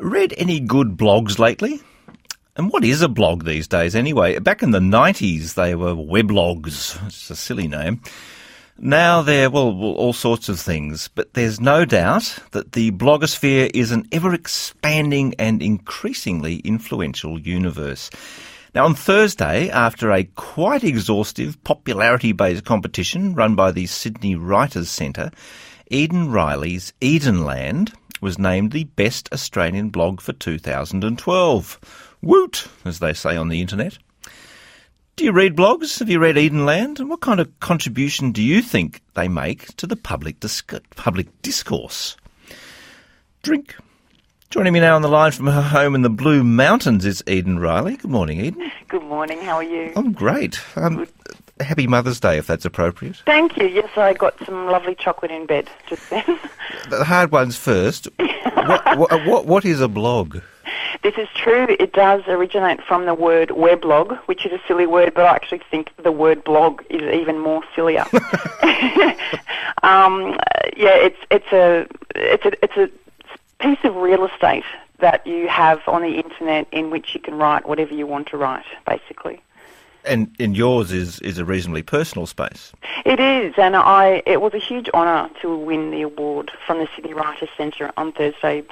Read any good blogs lately? And what is a blog these days anyway? Back in the 90s, they were weblogs. It's a silly name. Now they're, well, all sorts of things. But there's no doubt that the blogosphere is an ever-expanding and increasingly influential universe. Now, on Thursday, after a quite exhaustive popularity-based competition run by the Sydney Writers' Centre, Eden Riley's Edenland was named the best Australian blog for 2012. Woot, as they say on the internet. Do you read blogs? Have you read Edenland? And what kind of contribution do you think they make to the public discourse? Drink. Joining me now on the line from her home in the Blue Mountains is Eden Riley. Good morning, Eden. Good morning, how are you? I'm great. Happy Mother's Day, if that's appropriate. Thank you. Yes, I got some lovely chocolate in bed just then. The hard ones first. What is a blog? This is true. It does originate from the word weblog, which is a silly word, but I actually think the word blog is even more sillier. It's a piece of real estate that you have on the internet in which you can write whatever you want to write, basically. And yours is a reasonably personal space. It is, and it was a huge honour to win the award from the Sydney Writers' Centre on Thursday.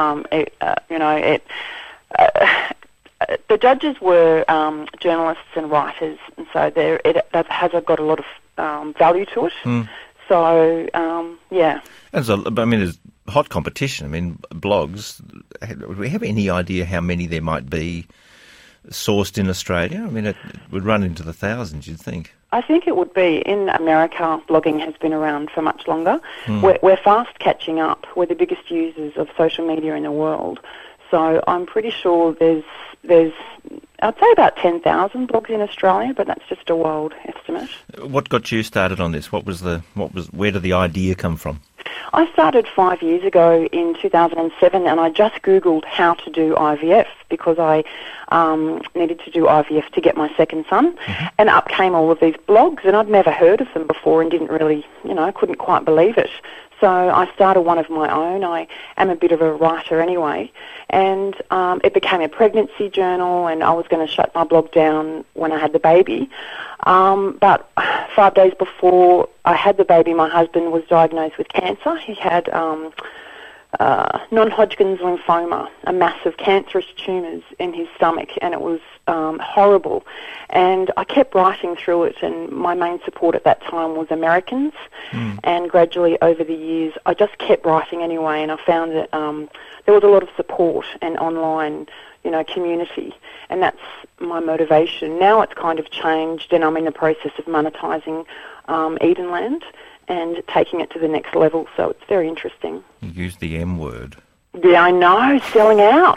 The judges were journalists and writers, and so that has got a lot of value to it. Mm. So, yeah. And so, there's hot competition. I mean, blogs, do we have any idea how many there might be sourced in Australia? I mean, it would run into the thousands, you'd think. I think it would be. In America, blogging has been around for much longer. Mm. We're fast catching up. We're the biggest users of social media in the world. So I'm pretty sure there's I'd say about 10,000 blogs in Australia, but that's just a wild estimate. What got you started on this? Where did the idea come from? I started 5 years ago in 2007, and I just Googled how to do IVF because I needed to do IVF to get my second son, mm-hmm. and up came all of these blogs, and I'd never heard of them before and didn't really, couldn't quite believe it. So I started one of my own. I am a bit of a writer anyway, and it became a pregnancy journal, and I was going to shut my blog down when I had the baby. But 5 days before I had the baby, my husband was diagnosed with cancer. He had non-Hodgkin's lymphoma, a mass of cancerous tumours in his stomach, and it was horrible. And I kept writing through it, and my main support at that time was Americans. Mm. And gradually over the years, I just kept writing anyway, and I found that there was a lot of support and online, community, and that's my motivation. Now it's kind of changed, and I'm in the process of monetising Edenland and taking it to the next level, so it's very interesting. You used the M word. Yeah, I know, selling out.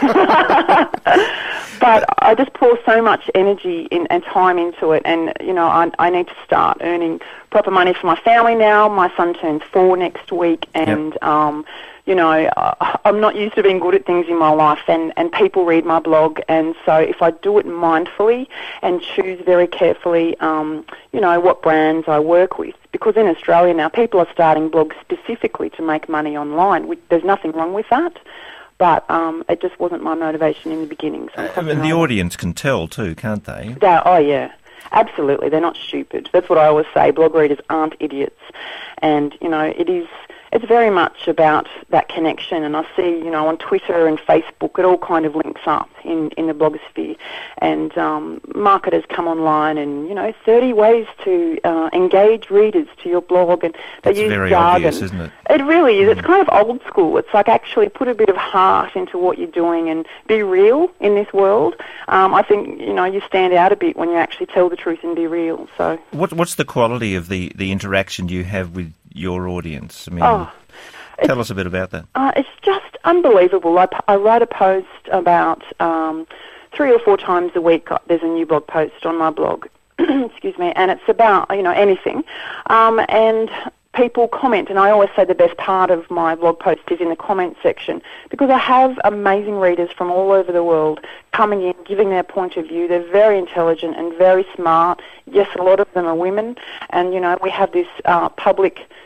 But I just pour so much energy and time into it, and, I need to start earning proper money for my family now. My son turns 4 next week, and, I'm not used to being good at things in my life, and people read my blog, and so if I do it mindfully and choose very carefully, what brands I work with, because in Australia now people are starting blogs specifically to make money online. There's nothing wrong with that, but it just wasn't my motivation in the beginning. So the audience can tell too, can't they? Oh, yeah. Absolutely. They're not stupid. That's what I always say. Blog readers aren't idiots. And, it's very much about that connection, and I see, on Twitter and Facebook, it all kind of links up in the blogosphere, and marketers come online and, 30 ways to engage readers to your blog, and they use very jargon. Obvious, isn't it? It really is. It's kind of old school. It's like actually put a bit of heart into what you're doing and be real in this world. I think, you stand out a bit when you actually tell the truth and be real. So, what's the quality of the interaction you have with your audience? Tell us a bit about that. It's just unbelievable. I write a post about 3 or 4 times a week. There's a new blog post on my blog, excuse me, and it's about, anything. And people comment, and I always say the best part of my blog post is in the comment section, because I have amazing readers from all over the world coming in, giving their point of view. They're very intelligent and very smart. Yes, a lot of them are women, and, we have this public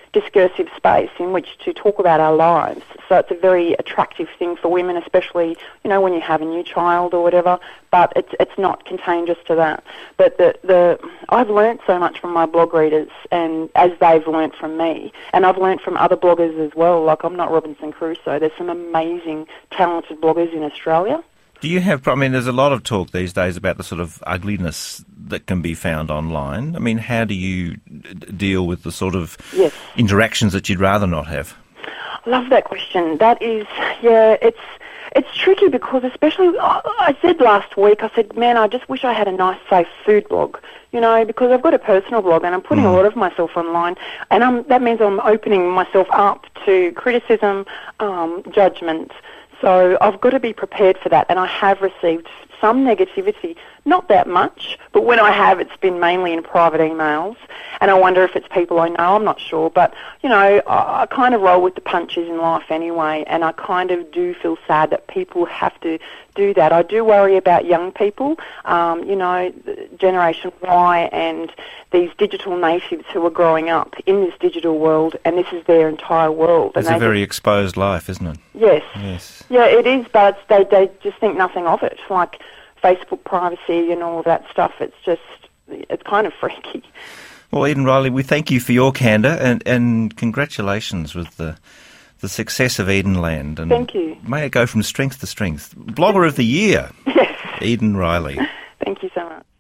discursive space in which to talk about our lives. So it's a very attractive thing for women, especially, you know, when you have a new child or whatever, but it's not contagious to that. But I've learnt so much from my blog readers, and as they've learnt from me, and I've learnt from other bloggers as well. Like, I'm not Robinson Crusoe. There's some amazing, talented bloggers in Australia. Do you have, I mean, there's a lot of talk these days about the sort of ugliness that can be found online. I mean, how do you deal with the sort of interactions that you'd rather not have? I love that question. That is, it's tricky because especially, I said last week, I said, man, I just wish I had a nice, safe food blog, you know, because I've got a personal blog and I'm putting a lot of myself online, and that means I'm opening myself up to criticism, judgment. So I've got to be prepared for that, and I have received some negativity, not that much, but when I have, it's been mainly in private emails, and I wonder if it's people I know, I'm not sure, but, you know, I kind of roll with the punches in life anyway, and I kind of do feel sad that people have to do that. I do worry about young people, you know, Generation Y and these digital natives who are growing up in this digital world, and this is their entire world. It's a very exposed life, isn't it? Yes. Yeah, it is, but they just think nothing of it, like Facebook privacy and all of that stuff. It's kind of freaky. Well, Eden Riley, we thank you for your candour, and congratulations with the success of Edenland. And thank you. May it go from strength to strength. Blogger of the Year, yes. Eden Riley.